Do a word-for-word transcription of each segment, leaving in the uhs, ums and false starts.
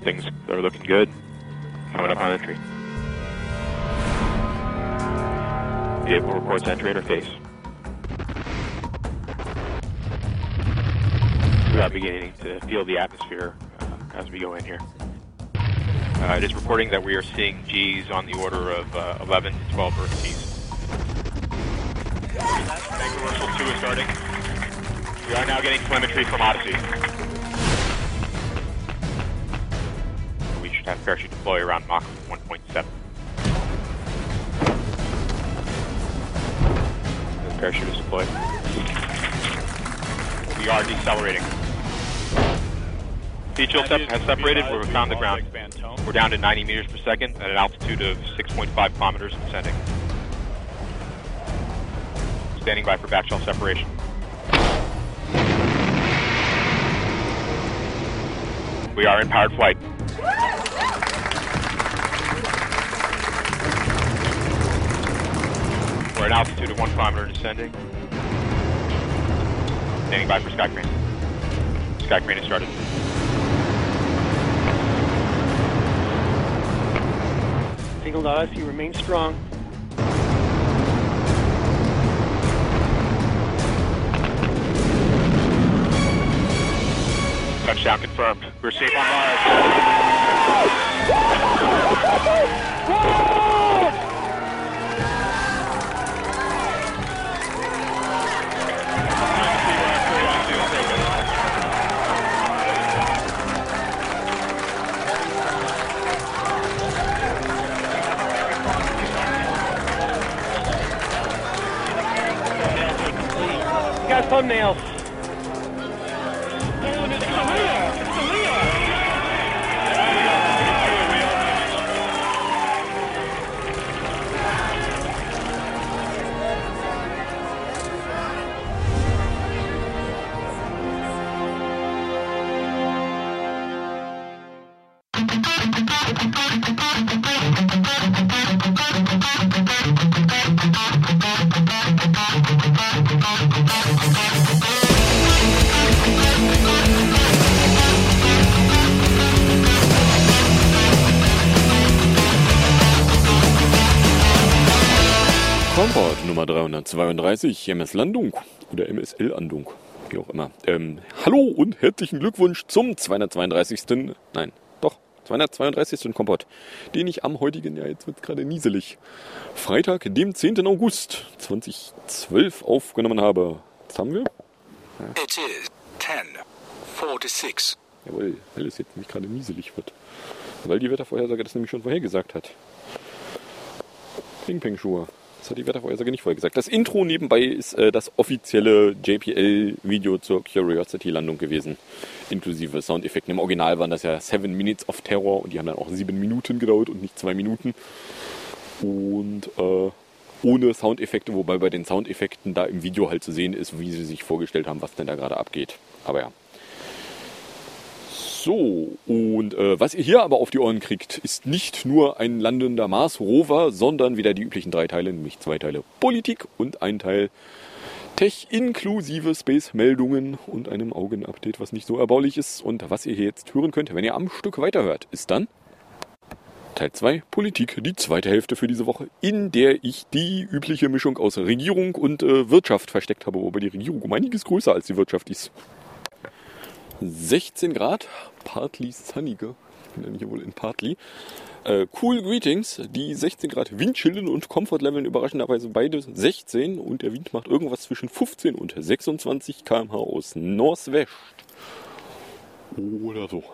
Things are looking good. Coming up on entry. Vehicle reports entry interface. We are beginning to feel the atmosphere uh, as we go in here. Uh, it is reporting that we are seeing G's on the order of uh, eleven to twelve Earth G's. Bank reversal two is starting. We are now getting telemetry from Odyssey. We should have parachute deploy around Mach one point seven. The parachute is deployed. We are decelerating. Sea chill sep- has separated. We're found the ground. We're down to ninety meters per second at an altitude of six point five kilometers descending. Standing by for backshell separation. We are in powered flight. We're at an altitude of one kilometer descending. Standing by for sky crane. Sky crane has started. Signal to us, you remain strong. Touchdown confirmed. We're safe on Mars. You got thumbnails. Kompott Nummer dreihundertzweiunddreißig, M S-Landung oder M S L-Landung, wie auch immer. Ähm, hallo und herzlichen Glückwunsch zum zweihundertzweiunddreißigsten. Nein, doch, zweihundertzweiunddreißigsten Kompott, den ich am heutigen, ja jetzt wird gerade nieselig, Freitag, dem zehnten August zweitausendzwölf aufgenommen habe. Was haben wir? Ja. It is ten forty-six. Jawohl, weil es jetzt nämlich gerade nieselig wird. Weil die Wettervorhersage das nämlich schon vorhergesagt hat. Ping-Ping-Schuhe. Das hat die Wettervorhersage nicht vorher gesagt. Das Intro nebenbei ist äh, das offizielle J P L-Video zur Curiosity-Landung gewesen. Inklusive Soundeffekten. Im Original waren das ja Seven Minutes of Terror und die haben dann auch sieben Minuten gedauert und nicht zwei Minuten. Und äh, ohne Soundeffekte, wobei bei den Soundeffekten da im Video halt zu sehen ist, wie sie sich vorgestellt haben, was denn da gerade abgeht. Aber ja. So, und äh, was ihr hier aber auf die Ohren kriegt, ist nicht nur ein landender Mars-Rover, sondern wieder die üblichen drei Teile, nämlich zwei Teile Politik und ein Teil Tech inklusive Space-Meldungen und einem Augen-Update, was nicht so erbaulich ist. Und was ihr hier jetzt hören könnt, wenn ihr am Stück weiterhört, ist dann Teil zwei Politik, die zweite Hälfte für diese Woche, in der ich die übliche Mischung aus Regierung und äh, Wirtschaft versteckt habe, wobei die Regierung um einiges größer als die Wirtschaft ist. sechzehn Grad, partly sunniger, ich bin ja nicht wohl in partly. Äh, cool Greetings, die sechzehn Grad Windchillen und Comfort-Leveln überraschenderweise beide sechzehn und der Wind macht irgendwas zwischen fünfzehn und sechsundzwanzig Kilometer pro Stunde aus Northwest. Oder so.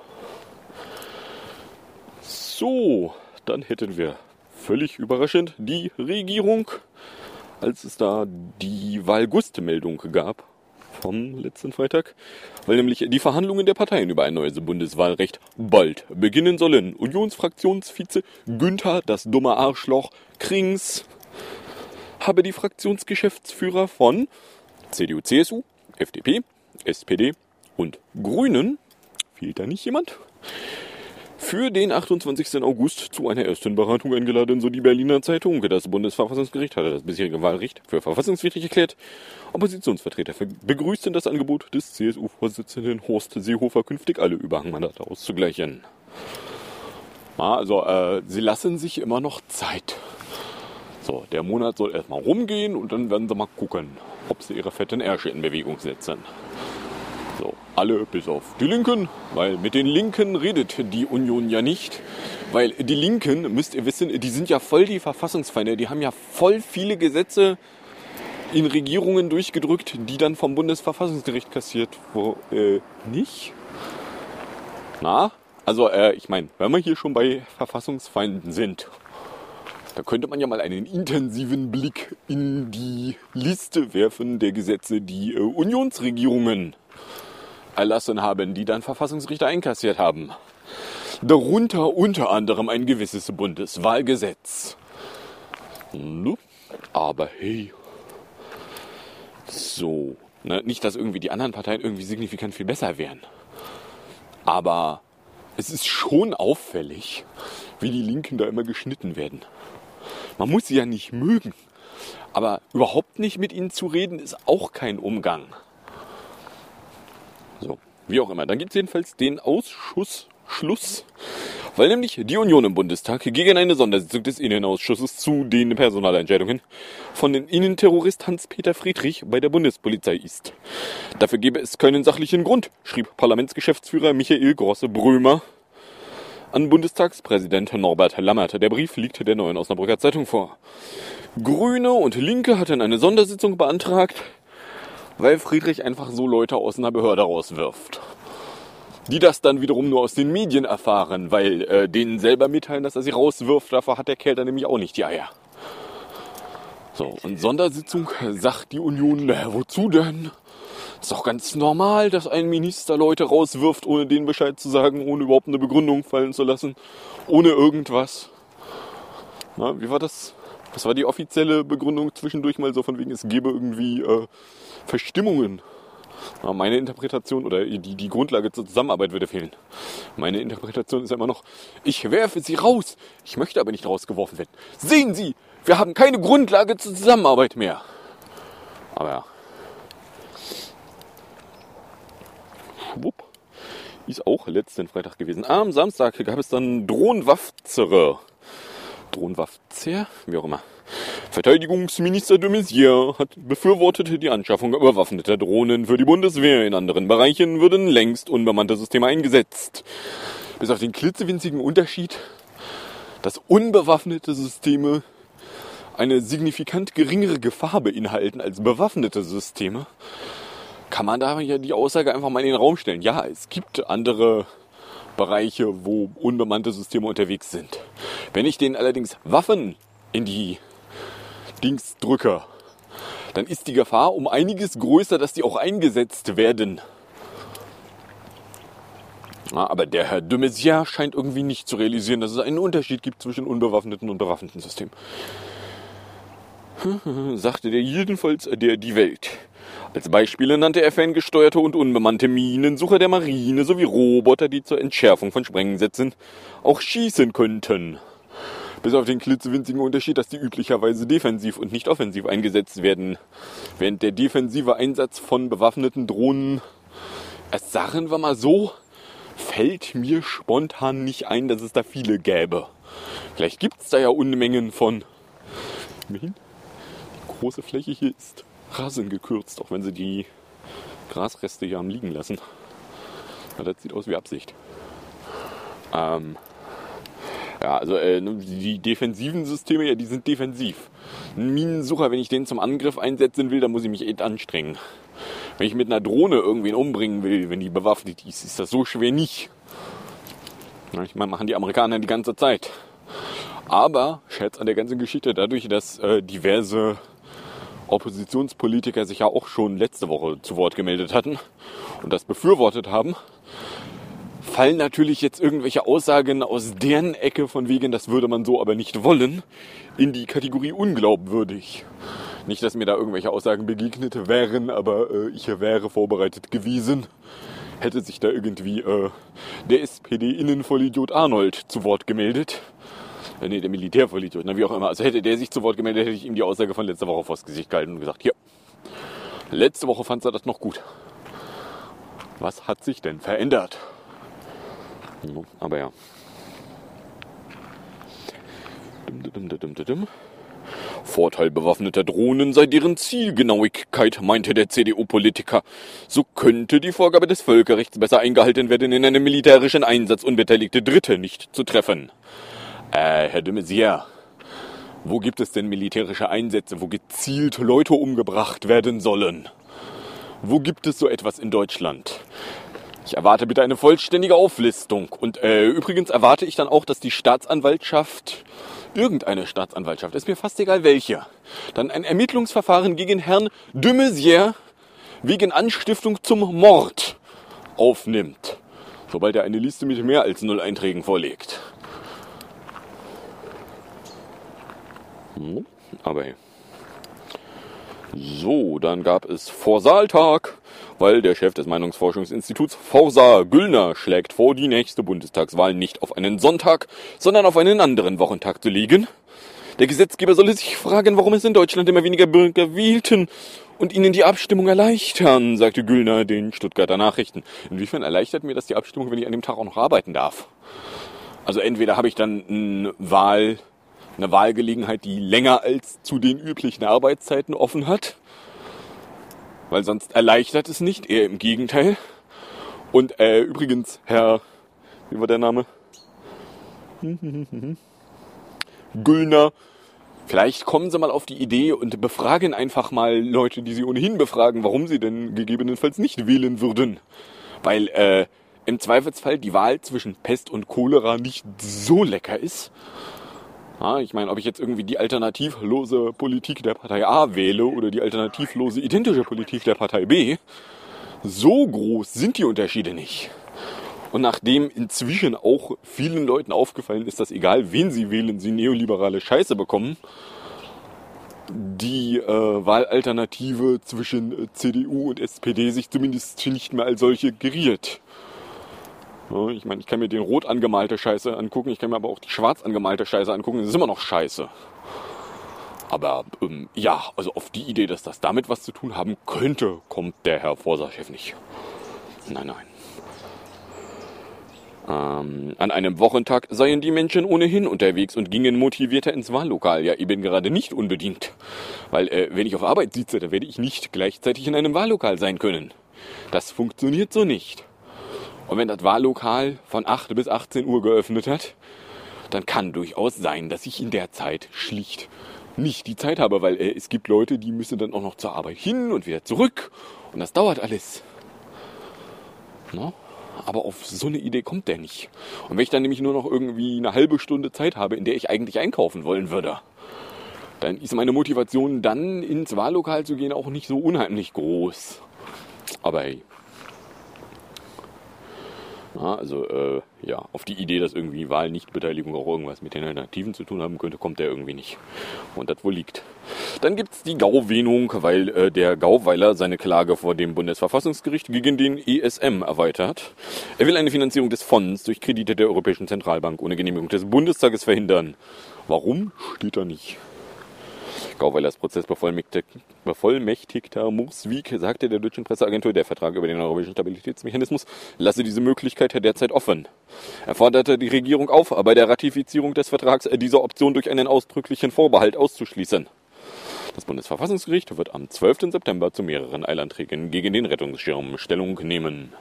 So, dann hätten wir völlig überraschend die Regierung, als es da die Wahlgust-Meldung gab vom letzten Freitag, weil nämlich die Verhandlungen der Parteien über ein neues Bundeswahlrecht bald beginnen sollen. Unionsfraktionsvize Günther, das dumme Arschloch Krings, habe die Fraktionsgeschäftsführer von C D U, C S U, F D P, S P D und Grünen, fehlt da nicht jemand, für den achtundzwanzigsten August zu einer ersten Beratung eingeladen, so die Berliner Zeitung. Das Bundesverfassungsgericht hatte das bisherige Wahlrecht für verfassungswidrig erklärt. Oppositionsvertreter begrüßten das Angebot des C S U-Vorsitzenden Horst Seehofer, künftig alle Überhangmandate auszugleichen. Ja, also äh, sie lassen sich immer noch Zeit. So, der Monat soll erstmal rumgehen und dann werden sie mal gucken, ob sie ihre fetten Ärsche in Bewegung setzen. So, alle bis auf die Linken, weil mit den Linken redet die Union ja nicht. Weil die Linken, müsst ihr wissen, die sind ja voll die Verfassungsfeinde. Die haben ja voll viele Gesetze in Regierungen durchgedrückt, die dann vom Bundesverfassungsgericht kassiert. Wo, äh, nicht? Na, also, äh, ich meine, wenn wir hier schon bei Verfassungsfeinden sind, da könnte man ja mal einen intensiven Blick in die Liste werfen der Gesetze, die äh, Unionsregierungen erlassen haben, die dann Verfassungsrichter einkassiert haben. Darunter unter anderem ein gewisses Bundeswahlgesetz. No, aber hey. So, ne, nicht, dass irgendwie die anderen Parteien irgendwie signifikant viel besser wären. Aber es ist schon auffällig, wie die Linken da immer geschnitten werden. Man muss sie ja nicht mögen, aber überhaupt nicht mit ihnen zu reden ist auch kein Umgang. So, wie auch immer. Dann gibt es jedenfalls den Ausschussschluss, weil nämlich die Union im Bundestag gegen eine Sondersitzung des Innenausschusses zu den Personalentscheidungen von dem Innenterrorist Hans-Peter Friedrich bei der Bundespolizei ist. Dafür gebe es keinen sachlichen Grund, schrieb Parlamentsgeschäftsführer Michael Grosse-Brömer an Bundestagspräsident Norbert Lammert. Der Brief liegt der Neuen Osnabrücker Zeitung vor. Grüne und Linke hatten eine Sondersitzung beantragt, weil Friedrich einfach so Leute aus einer Behörde rauswirft. Die das dann wiederum nur aus den Medien erfahren, weil äh, denen selber mitteilen, dass er sie rauswirft. Dafür hat der Kerl dann nämlich auch nicht die Eier. So, und Sondersitzung sagt die Union, na, wozu denn? Ist doch ganz normal, dass ein Minister Leute rauswirft, ohne denen Bescheid zu sagen, ohne überhaupt eine Begründung fallen zu lassen, ohne irgendwas. Na, wie war das? Was war die offizielle Begründung zwischendurch mal so von wegen, es gäbe irgendwie äh, Verstimmungen? Na, meine Interpretation oder die, die Grundlage zur Zusammenarbeit würde fehlen. Meine Interpretation ist ja immer noch, ich werfe Sie raus, ich möchte aber nicht rausgeworfen werden. Sehen Sie, wir haben keine Grundlage zur Zusammenarbeit mehr. Aber ja. Schwupp. Ist auch letzten Freitag gewesen. Am Samstag gab es dann Drohnenwaffzere. Drohnenwaffzer? Wie auch immer. Verteidigungsminister de Maizière hat befürwortet die Anschaffung bewaffneter Drohnen für die Bundeswehr. In anderen Bereichen würden längst unbemannte Systeme eingesetzt. Bis auf den klitzewinzigen Unterschied, dass unbewaffnete Systeme eine signifikant geringere Gefahr beinhalten als bewaffnete Systeme, kann man da ja die Aussage einfach mal in den Raum stellen. Ja, es gibt andere Bereiche, wo unbemannte Systeme unterwegs sind. Wenn ich denen allerdings Waffen in die Dings drücke, dann ist die Gefahr um einiges größer, dass die auch eingesetzt werden. Ja, aber der Herr de Maizière scheint irgendwie nicht zu realisieren, dass es einen Unterschied gibt zwischen unbewaffneten und bewaffneten Systemen. Sagte der jedenfalls der Die Welt. Als Beispiele nannte er ferngesteuerte und unbemannte Minensucher der Marine sowie Roboter, die zur Entschärfung von Sprengsätzen auch schießen könnten. Bis auf den klitzewinzigen Unterschied, dass die üblicherweise defensiv und nicht offensiv eingesetzt werden. Während der defensive Einsatz von bewaffneten Drohnen, es sagen wir mal so, fällt mir spontan nicht ein, dass es da viele gäbe. Vielleicht gibt es da ja Unmengen von. Die große Fläche hier ist Rasen gekürzt, auch wenn sie die Grasreste hier haben liegen lassen. Ja, das sieht aus wie Absicht. Ähm, ja, also äh, die defensiven Systeme, ja, die sind defensiv. Ein Minensucher, wenn ich den zum Angriff einsetzen will, dann muss ich mich echt anstrengen. Wenn ich mit einer Drohne irgendwen umbringen will, wenn die bewaffnet ist, ist das so schwer nicht. Ja, ich meine, machen die Amerikaner die ganze Zeit. Aber, Scherz an der ganzen Geschichte, dadurch, dass äh, diverse Oppositionspolitiker sich ja auch schon letzte Woche zu Wort gemeldet hatten und das befürwortet haben, fallen natürlich jetzt irgendwelche Aussagen aus deren Ecke von wegen, das würde man so aber nicht wollen, in die Kategorie unglaubwürdig. Nicht, dass mir da irgendwelche Aussagen begegnet wären, aber äh, ich wäre vorbereitet gewesen. Hätte sich da irgendwie äh, der S P D-Innenvollidiot Arnold zu Wort gemeldet. Äh, nee, der Militärvollidiot, na, wie auch immer. Also hätte der sich zu Wort gemeldet, hätte ich ihm die Aussage von letzter Woche vors Gesicht gehalten und gesagt, hier, letzte Woche fand er das noch gut. Was hat sich denn verändert? Ja, aber ja. Dum, dum, dum, dum, dum. Vorteil bewaffneter Drohnen sei deren Zielgenauigkeit, meinte der C D U-Politiker. So könnte die Vorgabe des Völkerrechts besser eingehalten werden, in einem militärischen Einsatz unbeteiligte Dritte nicht zu treffen. Äh, Herr de Maizière, wo gibt es denn militärische Einsätze, wo gezielt Leute umgebracht werden sollen? Wo gibt es so etwas in Deutschland? Ich erwarte bitte eine vollständige Auflistung. Und äh, übrigens erwarte ich dann auch, dass die Staatsanwaltschaft, irgendeine Staatsanwaltschaft, ist mir fast egal welche, dann ein Ermittlungsverfahren gegen Herrn de Maizière wegen Anstiftung zum Mord aufnimmt, sobald er eine Liste mit mehr als null Einträgen vorlegt. Hm, aber hey. So, dann gab es Vorsaaltag, weil der Chef des Meinungsforschungsinstituts Forsa, Güllner, schlägt vor, die nächste Bundestagswahl nicht auf einen Sonntag, sondern auf einen anderen Wochentag zu legen. Der Gesetzgeber solle sich fragen, warum es in Deutschland immer weniger Bürger wählten und ihnen die Abstimmung erleichtern, sagte Güllner den Stuttgarter Nachrichten. Inwiefern erleichtert mir das die Abstimmung, wenn ich an dem Tag auch noch arbeiten darf? Also entweder habe ich dann eine Wahl... eine Wahlgelegenheit, die länger als zu den üblichen Arbeitszeiten offen hat. Weil sonst erleichtert es nicht, eher im Gegenteil. Und äh, übrigens, Herr, wie war der Name? Güllner, vielleicht kommen Sie mal auf die Idee und befragen einfach mal Leute, die Sie ohnehin befragen, warum sie denn gegebenenfalls nicht wählen würden. Weil äh, im Zweifelsfall die Wahl zwischen Pest und Cholera nicht so lecker ist. Ja, ich meine, ob ich jetzt irgendwie die alternativlose Politik der Partei A wähle oder die alternativlose identische Politik der Partei B, so groß sind die Unterschiede nicht. Und nachdem inzwischen auch vielen Leuten aufgefallen ist, dass egal wen sie wählen, sie neoliberale Scheiße bekommen, die äh, Wahlalternative zwischen C D U und S P D sich zumindest nicht mehr als solche geriert. Ich meine, ich kann mir den rot angemalte Scheiße angucken, ich kann mir aber auch die schwarz angemalte Scheiße angucken, das ist immer noch Scheiße. Aber ähm, ja, also auf die Idee, dass das damit was zu tun haben könnte, kommt der Herr Forsa-Chef nicht. Nein, nein. Ähm, an einem Wochentag seien die Menschen ohnehin unterwegs und gingen motivierter ins Wahllokal. Ja, eben gerade nicht unbedingt. Weil äh, wenn ich auf Arbeit sitze, dann werde ich nicht gleichzeitig in einem Wahllokal sein können. Das funktioniert so nicht. Und wenn das Wahllokal von acht bis achtzehn Uhr geöffnet hat, dann kann durchaus sein, dass ich in der Zeit schlicht nicht die Zeit habe, weil äh, es gibt Leute, die müssen dann auch noch zur Arbeit hin und wieder zurück und das dauert alles. No? Aber auf so eine Idee kommt der nicht. Und wenn ich dann nämlich nur noch irgendwie eine halbe Stunde Zeit habe, in der ich eigentlich einkaufen wollen würde, dann ist meine Motivation, dann ins Wahllokal zu gehen, auch nicht so unheimlich groß. Aber hey. Ja, also äh, ja, auf die Idee, dass irgendwie Wahlnichtbeteiligung auch irgendwas mit den Alternativen zu tun haben könnte, kommt der irgendwie nicht. Und das wohl liegt. Dann gibt's die Gauwehnung, weil äh, der Gauweiler seine Klage vor dem Bundesverfassungsgericht gegen den E S M erweitert. Er will eine Finanzierung des Fonds durch Kredite der Europäischen Zentralbank ohne Genehmigung des Bundestages verhindern. Warum? Steht da nicht. Gauweilers Prozessbevollmächtigter Murswijk sagte der deutschen Presseagentur, der Vertrag über den Europäischen Stabilitätsmechanismus lasse diese Möglichkeit derzeit offen. Er forderte die Regierung auf, bei der Ratifizierung des Vertrags diese Option durch einen ausdrücklichen Vorbehalt auszuschließen. Das Bundesverfassungsgericht wird am zwölften September zu mehreren Eilanträgen gegen den Rettungsschirm Stellung nehmen.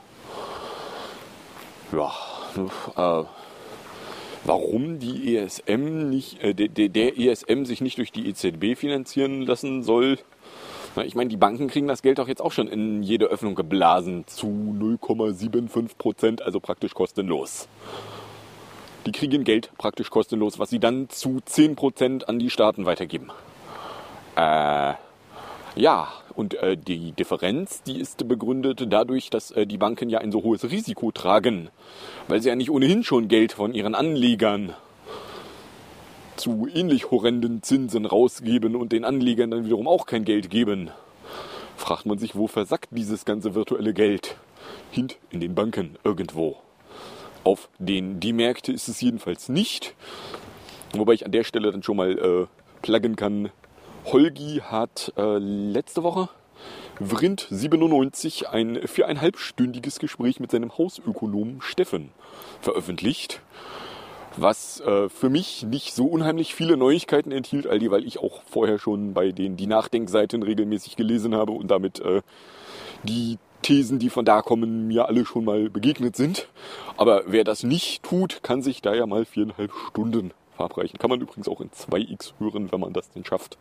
Ja, äh... Warum die E S M nicht, äh, der, der E S M sich nicht durch die E Z B finanzieren lassen soll. Na, ich meine, die Banken kriegen das Geld doch jetzt auch schon in jede Öffnung geblasen zu null Komma fünfundsiebzig Prozent, also praktisch kostenlos. Die kriegen Geld praktisch kostenlos, was sie dann zu zehn Prozent an die Staaten weitergeben. Äh, ja, und äh, die Differenz, die ist begründet dadurch, dass äh, die Banken ja ein so hohes Risiko tragen, weil sie ja nicht ohnehin schon Geld von ihren Anlegern zu ähnlich horrenden Zinsen rausgeben und den Anlegern dann wiederum auch kein Geld geben. Fragt man sich, wo versackt dieses ganze virtuelle Geld? Hint in den Banken irgendwo. Auf den die Märkte ist es jedenfalls nicht. Wobei ich an der Stelle dann schon mal äh, pluggen kann. Holgi hat äh, letzte Woche Vrind siebenundneunzig ein viereinhalbstündiges Gespräch mit seinem Hausökonomen Steffen veröffentlicht, was äh, für mich nicht so unheimlich viele Neuigkeiten enthielt, all die, weil ich auch vorher schon bei den die Nachdenkseiten regelmäßig gelesen habe und damit äh, die Thesen, die von da kommen, mir alle schon mal begegnet sind. Aber wer das nicht tut, kann sich da ja mal viereinhalb Stunden verabreichen. Kann man übrigens auch in zwei X hören, wenn man das denn schafft.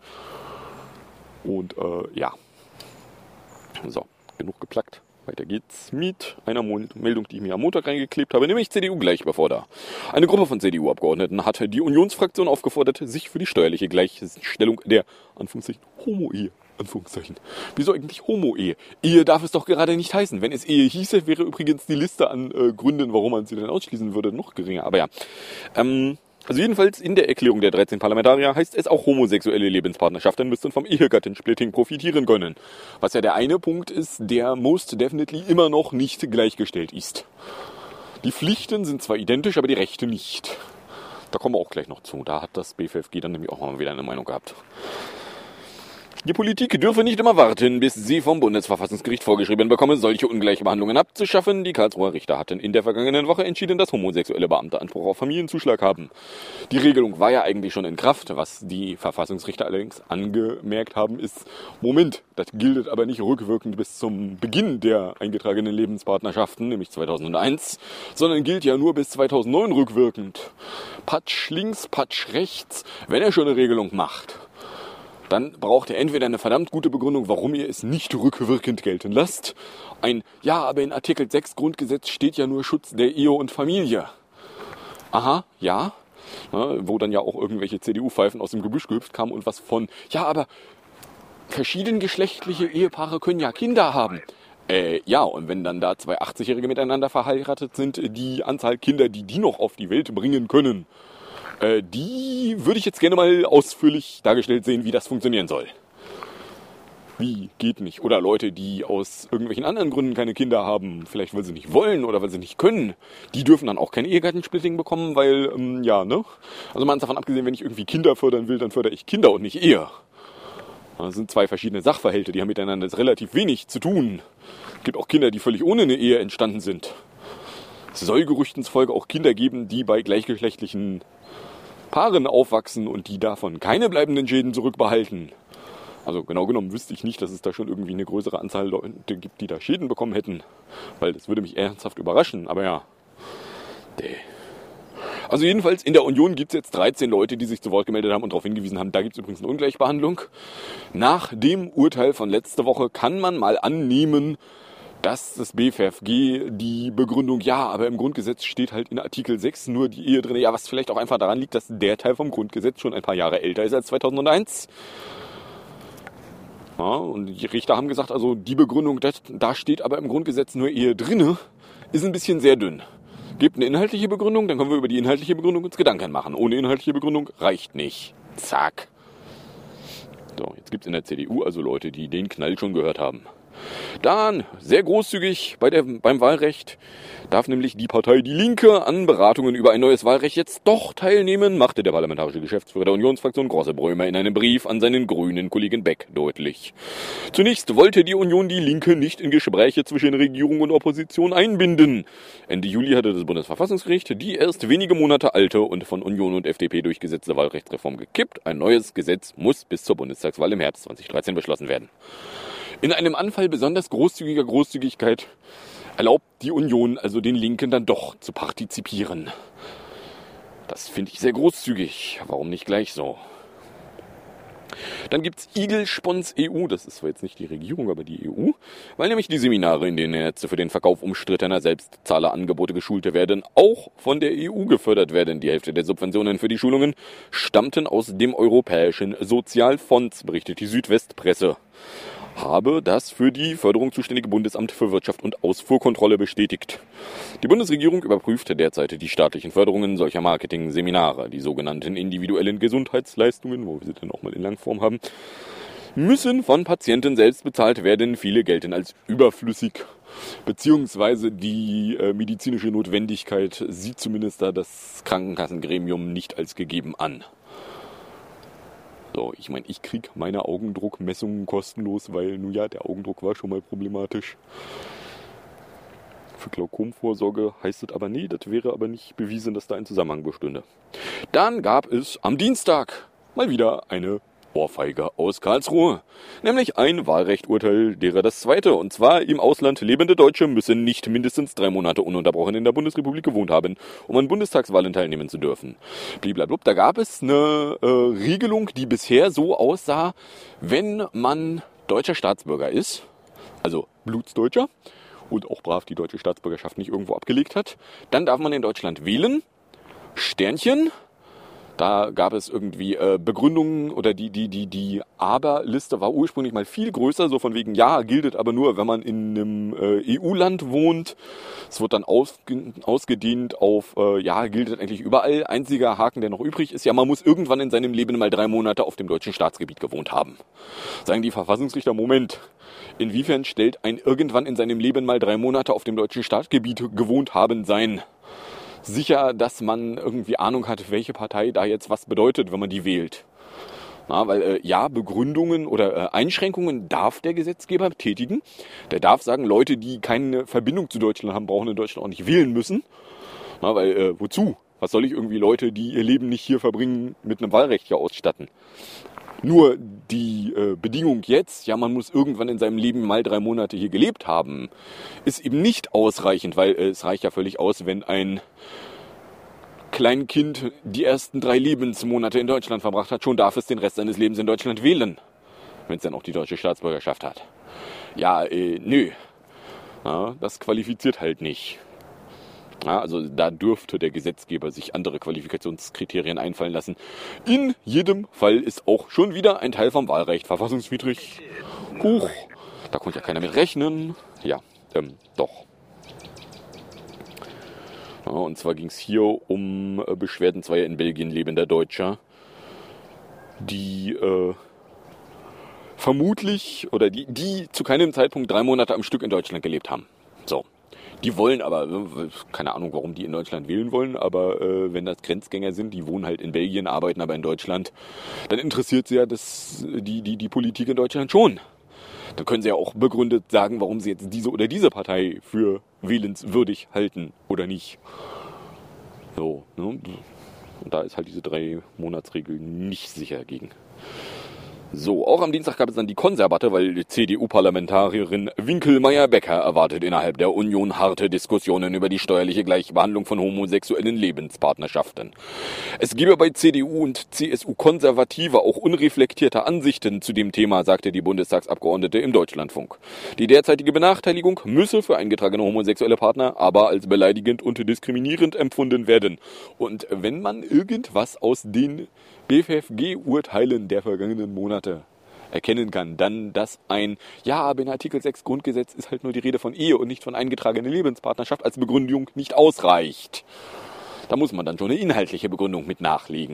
Und äh, ja. So, genug geplackt. Weiter geht's mit einer Meldung, die ich mir am Montag reingeklebt habe, nämlich C D U Gleichbevorder. Eine Gruppe von C D U-Abgeordneten hat die Unionsfraktion aufgefordert, sich für die steuerliche Gleichstellung der Anführungszeichen Homo-Ehe Anführungszeichen. Wieso eigentlich Homo-Ehe? Ehe darf es doch gerade nicht heißen. Wenn es Ehe hieße, wäre übrigens die Liste an äh, Gründen, warum man sie dann ausschließen würde, noch geringer. Aber ja. Ähm, also jedenfalls in der Erklärung der dreizehn Parlamentarier heißt es, auch homosexuelle Lebenspartnerschaften müssten vom Ehegattensplitting profitieren können. Was ja der eine Punkt ist, der most definitely immer noch nicht gleichgestellt ist. Die Pflichten sind zwar identisch, aber die Rechte nicht. Da kommen wir auch gleich noch zu. Da hat das B F F G dann nämlich auch mal wieder eine Meinung gehabt. Die Politik dürfe nicht immer warten, bis sie vom Bundesverfassungsgericht vorgeschrieben bekomme, solche Ungleichbehandlungen abzuschaffen. Die Karlsruher Richter hatten in der vergangenen Woche entschieden, dass homosexuelle Beamte Anspruch auf Familienzuschlag haben. Die Regelung war ja eigentlich schon in Kraft. Was die Verfassungsrichter allerdings angemerkt haben, ist, Moment, das gilt aber nicht rückwirkend bis zum Beginn der eingetragenen Lebenspartnerschaften, nämlich zweitausendeins, sondern gilt ja nur bis zweitausendneun rückwirkend. Patsch links, Patsch rechts, wenn er schon eine Regelung macht. Dann braucht er entweder eine verdammt gute Begründung, warum ihr es nicht rückwirkend gelten lasst. Ein, ja, aber in Artikel sechs Grundgesetz steht ja nur Schutz der Ehe und Familie. Aha, ja. Na, wo dann ja auch irgendwelche C D U-Pfeifen aus dem Gebüsch gehüpft kamen und was von, ja, aber verschiedengeschlechtliche Ehepaare können ja Kinder haben. Äh, ja, und wenn dann da zwei achtzigjährige miteinander verheiratet sind, die Anzahl Kinder, die die noch auf die Welt bringen können, die würde ich jetzt gerne mal ausführlich dargestellt sehen, wie das funktionieren soll. Wie? Geht nicht. Oder Leute, die aus irgendwelchen anderen Gründen keine Kinder haben, vielleicht weil sie nicht wollen oder weil sie nicht können, die dürfen dann auch kein Ehegattensplitting bekommen, weil, ähm, ja, ne? Also mal davon abgesehen, wenn ich irgendwie Kinder fördern will, dann fördere ich Kinder und nicht Ehe. Das sind zwei verschiedene Sachverhalte, die haben miteinander jetzt relativ wenig zu tun. Es gibt auch Kinder, die völlig ohne eine Ehe entstanden sind. Es soll Gerüchten zufolge auch Kinder geben, die bei gleichgeschlechtlichen Paaren aufwachsen und die davon keine bleibenden Schäden zurückbehalten. Also genau genommen wüsste ich nicht, dass es da schon irgendwie eine größere Anzahl Leute gibt, die da Schäden bekommen hätten. Weil das würde mich ernsthaft überraschen, aber ja. Also jedenfalls in der Union gibt es jetzt dreizehn Leute, die sich zu Wort gemeldet haben und darauf hingewiesen haben, da gibt es übrigens eine Ungleichbehandlung. Nach dem Urteil von letzter Woche kann man mal annehmen, dass das B F F G die Begründung, ja, aber im Grundgesetz steht halt in Artikel sechs nur die Ehe drin, ja, was vielleicht auch einfach daran liegt, dass der Teil vom Grundgesetz schon ein paar Jahre älter ist als zweitausendeins. Ja, und die Richter haben gesagt, also die Begründung, das, da steht aber im Grundgesetz nur Ehe drinne, ist ein bisschen sehr dünn. Gebt eine inhaltliche Begründung, dann können wir über die inhaltliche Begründung uns Gedanken machen. Ohne inhaltliche Begründung reicht nicht. Zack. So, jetzt gibt es in der C D U also Leute, die den Knall schon gehört haben. Dann, sehr großzügig bei der, beim Wahlrecht, darf nämlich die Partei Die Linke an Beratungen über ein neues Wahlrecht jetzt doch teilnehmen, machte der parlamentarische Geschäftsführer der Unionsfraktion Grosse-Brömer in einem Brief an seinen grünen Kollegen Beck deutlich. Zunächst wollte die Union Die Linke nicht in Gespräche zwischen Regierung und Opposition einbinden. Ende Juli hatte das Bundesverfassungsgericht die erst wenige Monate alte und von Union und F D P durchgesetzte Wahlrechtsreform gekippt. Ein neues Gesetz muss bis zur Bundestagswahl im Herbst zweitausenddreizehn beschlossen werden. In einem Anfall besonders großzügiger Großzügigkeit erlaubt die Union also den Linken dann doch zu partizipieren. Das finde ich sehr großzügig. Warum nicht gleich so? Dann gibt's Eagle-Spons E U, das ist zwar jetzt nicht die Regierung, aber die E U, weil nämlich die Seminare, in denen Ärzte für den Verkauf umstrittener Selbstzahlerangebote geschulte werden, auch von der E U gefördert werden. Die Hälfte der Subventionen für die Schulungen stammten aus dem Europäischen Sozialfonds, berichtet die Südwestpresse. Habe das für die Förderung zuständige Bundesamt für Wirtschaft und Ausfuhrkontrolle bestätigt. Die Bundesregierung überprüft derzeit die staatlichen Förderungen solcher Marketing-Seminare. Die sogenannten individuellen Gesundheitsleistungen, wo wir sie dann auch mal in Langform haben, müssen von Patienten selbst bezahlt werden. Viele gelten als überflüssig, beziehungsweise die äh, medizinische Notwendigkeit sieht zumindest da das Krankenkassengremium nicht als gegeben an. So, ich meine, ich krieg meine Augendruckmessungen kostenlos, weil, nun ja, der Augendruck war schon mal problematisch. Für Glaukomvorsorge heißt es aber nee, das wäre aber nicht bewiesen, dass da ein Zusammenhang bestünde. Dann gab es am Dienstag mal wieder eine Ohrfeige aus Karlsruhe. Nämlich ein Wahlrechturteil, derer das zweite. Und zwar: im Ausland lebende Deutsche müssen nicht mindestens drei Monate ununterbrochen in der Bundesrepublik gewohnt haben, um an Bundestagswahlen teilnehmen zu dürfen. Bliblablub, da gab es eine äh, Regelung, die bisher so aussah: wenn man deutscher Staatsbürger ist, also Blutsdeutscher, und auch brav die deutsche Staatsbürgerschaft nicht irgendwo abgelegt hat, dann darf man in Deutschland wählen. Sternchen. Da gab es irgendwie äh, Begründungen, oder die, die, die, die Aber-Liste war ursprünglich mal viel größer, so von wegen, ja, gilt aber nur, wenn man in einem äh, E U-Land wohnt. Es wird dann ausge- ausgedehnt auf, äh, ja, gilt eigentlich überall. Einziger Haken, der noch übrig ist, ja, man muss irgendwann in seinem Leben mal drei Monate auf dem deutschen Staatsgebiet gewohnt haben. Sagen die Verfassungsrichter: Moment, inwiefern stellt ein irgendwann in seinem Leben mal drei Monate auf dem deutschen Staatsgebiet gewohnt haben sein sicher, dass man irgendwie Ahnung hat, welche Partei da jetzt was bedeutet, wenn man die wählt? Na, weil äh, ja, Begründungen oder äh, Einschränkungen darf der Gesetzgeber tätigen. Der darf sagen, Leute, die keine Verbindung zu Deutschland haben, brauchen in Deutschland auch nicht wählen müssen. Na, weil, äh, wozu? Was soll ich irgendwie Leute, die ihr Leben nicht hier verbringen, mit einem Wahlrecht hier ausstatten? Nur die äh, Bedingung jetzt, ja, man muss irgendwann in seinem Leben mal drei Monate hier gelebt haben, ist eben nicht ausreichend, weil äh, es reicht ja völlig aus, wenn ein Kleinkind die ersten drei Lebensmonate in Deutschland verbracht hat, schon darf es den Rest seines Lebens in Deutschland wählen, wenn es dann auch die deutsche Staatsbürgerschaft hat. Ja, äh, nö, ja, das qualifiziert halt nicht. Ja, also da dürfte der Gesetzgeber sich andere Qualifikationskriterien einfallen lassen. In jedem Fall ist auch schon wieder ein Teil vom Wahlrecht verfassungswidrig. Huch, da konnte ja keiner mit rechnen. Ja, ähm, doch. Ja, und zwar ging es hier um äh, Beschwerden zweier in Belgien lebender Deutscher, die äh, vermutlich, oder die, die zu keinem Zeitpunkt drei Monate am Stück in Deutschland gelebt haben. So. Die wollen aber, keine Ahnung, warum die in Deutschland wählen wollen, aber äh, wenn das Grenzgänger sind, die wohnen halt in Belgien, arbeiten aber in Deutschland, dann interessiert sie ja das, die, die, die Politik in Deutschland schon. Dann können sie ja auch begründet sagen, warum sie jetzt diese oder diese Partei für wählenswürdig halten oder nicht. So, ne? Und da ist halt diese Drei-Monats-Regel nicht sicher gegen. So, auch am Dienstag gab es dann die Konservatte, weil die C D U-Parlamentarierin Winkelmeyer-Becker erwartet innerhalb der Union harte Diskussionen über die steuerliche Gleichbehandlung von homosexuellen Lebenspartnerschaften. Es gebe bei C D U und C S U-Konservative auch unreflektierte Ansichten zu dem Thema, sagte die Bundestagsabgeordnete im Deutschlandfunk. Die derzeitige Benachteiligung müsse für eingetragene homosexuelle Partner aber als beleidigend und diskriminierend empfunden werden. Und wenn man irgendwas aus den B F F G-Urteilen der vergangenen Monate erkennen kann, dann, dass ein, ja, aber in Artikel sechs Grundgesetz ist halt nur die Rede von Ehe und nicht von eingetragener Lebenspartnerschaft, als Begründung nicht ausreicht. Da muss man dann schon eine inhaltliche Begründung mit nachlegen.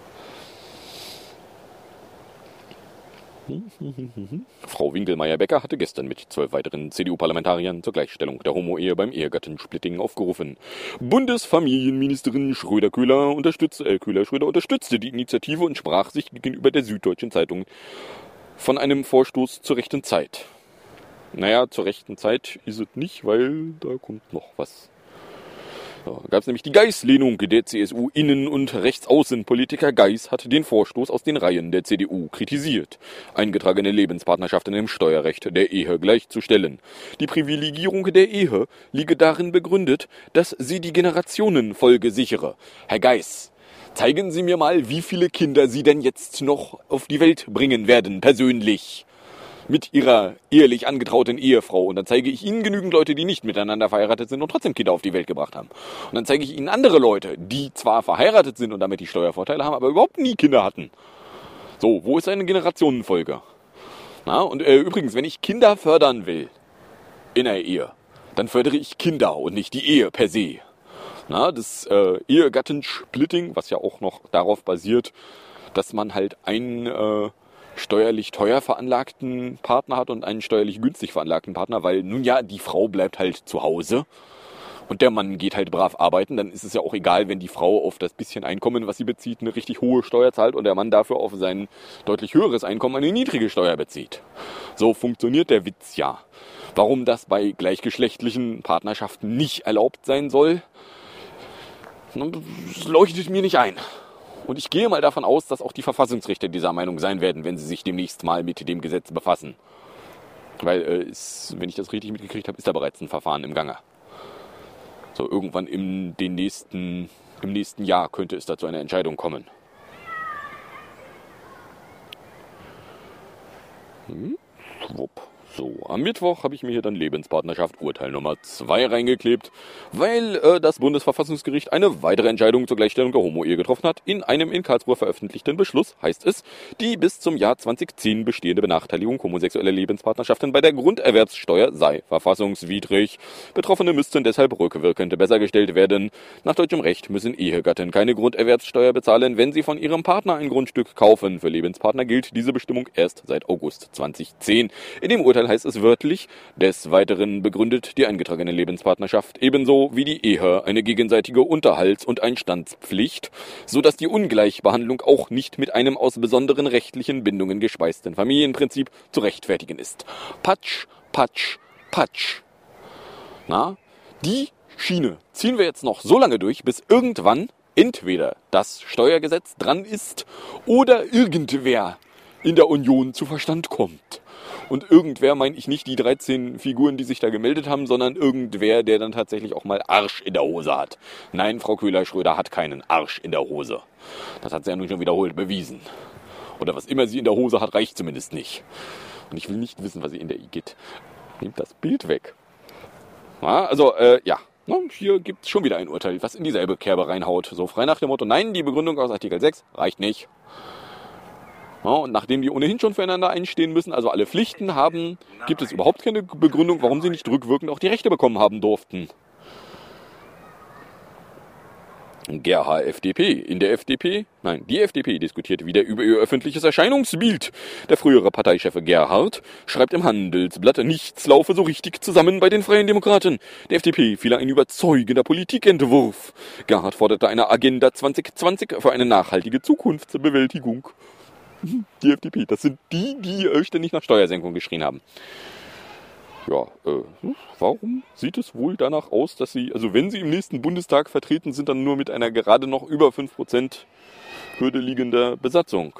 Frau Winkelmeyer-Becker hatte gestern mit zwölf weiteren C D U-Parlamentariern zur Gleichstellung der Homo-Ehe beim Ehegattensplitting aufgerufen. Bundesfamilienministerin Schröder-Köhler unterstützte, äh, Köhler-Schröder unterstützte die Initiative und sprach sich gegenüber der Süddeutschen Zeitung von einem Vorstoß zur rechten Zeit. Naja, zur rechten Zeit ist es nicht, weil da kommt noch was. Da gab es nämlich die Geis-Lehnung. Der C S U-Innen- und Rechtsaußenpolitiker Geis hat den Vorstoß aus den Reihen der C D U kritisiert, eingetragene Lebenspartnerschaften im Steuerrecht der Ehe gleichzustellen. Die Privilegierung der Ehe liege darin begründet, dass sie die Generationenfolge sichere. Herr Geis, zeigen Sie mir mal, wie viele Kinder Sie denn jetzt noch auf die Welt bringen werden, persönlich. Mit ihrer ehelich angetrauten Ehefrau. Und dann zeige ich Ihnen genügend Leute, die nicht miteinander verheiratet sind und trotzdem Kinder auf die Welt gebracht haben. Und dann zeige ich Ihnen andere Leute, die zwar verheiratet sind und damit die Steuervorteile haben, aber überhaupt nie Kinder hatten. So, wo ist eine Generationenfolge? Na, und äh, übrigens, wenn ich Kinder fördern will in der Ehe, dann fördere ich Kinder und nicht die Ehe per se. Na, das äh, Ehegattensplitting, was ja auch noch darauf basiert, dass man halt ein... Äh, steuerlich teuer veranlagten Partner hat und einen steuerlich günstig veranlagten Partner, weil nun ja, die Frau bleibt halt zu Hause und der Mann geht halt brav arbeiten, dann ist es ja auch egal, wenn die Frau auf das bisschen Einkommen, was sie bezieht, eine richtig hohe Steuer zahlt und der Mann dafür auf sein deutlich höheres Einkommen eine niedrige Steuer bezieht. So funktioniert der Witz ja. Warum das bei gleichgeschlechtlichen Partnerschaften nicht erlaubt sein soll, das leuchtet mir nicht ein. Und ich gehe mal davon aus, dass auch die Verfassungsrichter dieser Meinung sein werden, wenn sie sich demnächst mal mit dem Gesetz befassen. Weil, äh, ist, wenn ich das richtig mitgekriegt habe, ist da bereits ein Verfahren im Gange. So, irgendwann im, den nächsten, im nächsten Jahr könnte es da zu einer Entscheidung kommen. Hm? Schwupp. So, am Mittwoch habe ich mir hier dann Lebenspartnerschaft Urteil Nummer zwei reingeklebt, weil äh, das Bundesverfassungsgericht eine weitere Entscheidung zur Gleichstellung der Homo-Ehe getroffen hat. In einem in Karlsruhe veröffentlichten Beschluss heißt es, die bis zum Jahr zweitausendzehn bestehende Benachteiligung homosexueller Lebenspartnerschaften bei der Grunderwerbssteuer sei verfassungswidrig. Betroffene müssten deshalb rückwirkend besser gestellt werden. Nach deutschem Recht müssen Ehegatten keine Grunderwerbssteuer bezahlen, wenn sie von ihrem Partner ein Grundstück kaufen. Für Lebenspartner gilt diese Bestimmung erst seit August zweitausendzehn. In dem Urteil heißt es wörtlich, des Weiteren begründet die eingetragene Lebenspartnerschaft ebenso wie die Ehe eine gegenseitige Unterhalts- und Einstandspflicht, so dass die Ungleichbehandlung auch nicht mit einem aus besonderen rechtlichen Bindungen gespeisten Familienprinzip zu rechtfertigen ist. Patsch, patsch, patsch. Na, die Schiene ziehen wir jetzt noch so lange durch, bis irgendwann entweder das Steuergesetz dran ist oder irgendwer in der Union zu Verstand kommt. Und irgendwer meine ich nicht die dreizehn Figuren, die sich da gemeldet haben, sondern irgendwer, der dann tatsächlich auch mal Arsch in der Hose hat. Nein, Frau Köhler-Schröder hat keinen Arsch in der Hose. Das hat sie ja nun schon wiederholt bewiesen. Oder was immer sie in der Hose hat, reicht zumindest nicht. Und ich will nicht wissen, was sie in der Igitt. Nehmt das Bild weg. Ja, also, äh, ja. Hier gibt es schon wieder ein Urteil, was in dieselbe Kerbe reinhaut. So frei nach dem Motto, nein, die Begründung aus Artikel sechs reicht nicht. Ja, und nachdem die ohnehin schon füreinander einstehen müssen, also alle Pflichten haben, gibt es überhaupt keine Begründung, warum sie nicht rückwirkend auch die Rechte bekommen haben durften. G H F D P. In der F D P, nein, die F D P diskutiert wieder über ihr öffentliches Erscheinungsbild. Der frühere Parteichef Gerhard schreibt im Handelsblatt, nichts laufe so richtig zusammen bei den Freien Demokraten. Der F D P fiel ein überzeugender Politikentwurf. Gerhard forderte eine Agenda zwanzig zwanzig für eine nachhaltige Zukunftsbewältigung. Die F D P, das sind die, die äh, ständig nach Steuersenkung geschrien haben. Ja, äh, warum sieht es wohl danach aus, dass sie, also wenn sie im nächsten Bundestag vertreten sind, dann nur mit einer gerade noch über fünf Prozent Hürde liegender Besatzung?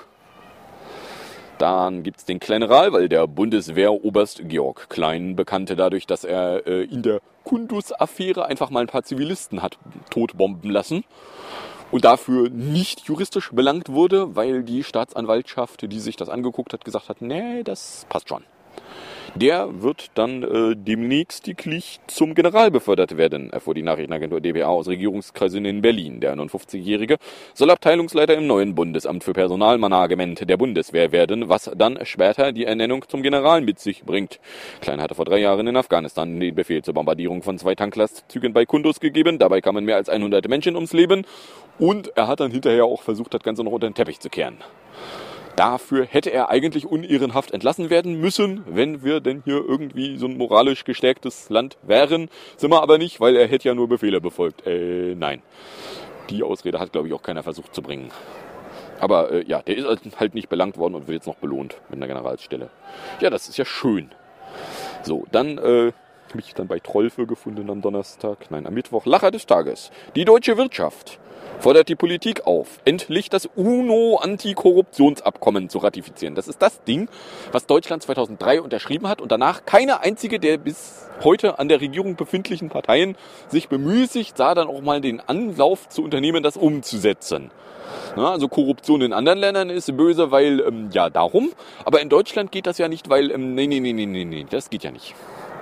Dann gibt's den General, weil der Bundeswehroberst Georg Klein bekannte dadurch, dass er äh, in der Kundus-Affäre einfach mal ein paar Zivilisten hat totbomben lassen. Und dafür nicht juristisch belangt wurde, weil die Staatsanwaltschaft, die sich das angeguckt hat, gesagt hat, nee, das passt schon. Der wird dann äh, demnächst zum General befördert werden, erfuhr die Nachrichtenagentur D B A aus Regierungskreisen in Berlin. Der neunundfünfzigjährige soll Abteilungsleiter im neuen Bundesamt für Personalmanagement der Bundeswehr werden, was dann später die Ernennung zum General mit sich bringt. Klein hatte vor drei Jahren in Afghanistan den Befehl zur Bombardierung von zwei Tanklastzügen bei Kunduz gegeben. Dabei kamen mehr als hundert Menschen ums Leben und er hat dann hinterher auch versucht, das Ganze noch unter den Teppich zu kehren. Dafür hätte er eigentlich unehrenhaft entlassen werden müssen, wenn wir denn hier irgendwie so ein moralisch gestärktes Land wären. Sind wir aber nicht, weil er hätte ja nur Befehle befolgt. Äh, nein. Die Ausrede hat, glaube ich, auch keiner versucht zu bringen. Aber äh, ja, der ist halt nicht belangt worden und wird jetzt noch belohnt mit einer Generalsstelle. Ja, das ist ja schön. So, dann äh, habe ich dann bei Trollfe gefunden am Donnerstag. Nein, am Mittwoch. Lacher des Tages. Die deutsche Wirtschaft fordert die Politik auf, endlich das UNO-Antikorruptionsabkommen zu ratifizieren. Das ist das Ding, was Deutschland zweitausenddrei unterschrieben hat und danach keine einzige der bis heute an der Regierung befindlichen Parteien sich bemüßigt sah, dann auch mal den Anlauf zu unternehmen, das umzusetzen. Na, also Korruption in anderen Ländern ist böse, weil, ähm, ja, darum. Aber in Deutschland geht das ja nicht, weil, ähm, nee, nee, nee, nee, nee, nee, das geht ja nicht.